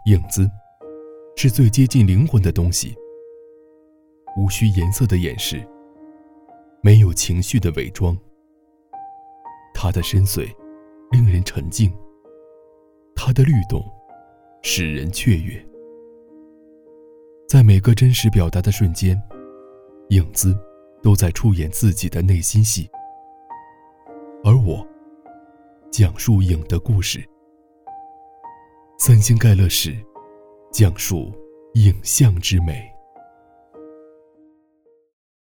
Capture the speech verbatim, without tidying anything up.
影子是最接近灵魂的东西，无需颜色的掩饰，没有情绪的伪装。它的深邃令人沉静，它的律动使人雀跃。在每个真实表达的瞬间，影子都在出演自己的内心戏，而我讲述影的故事。三星盖乐史讲述影像之美。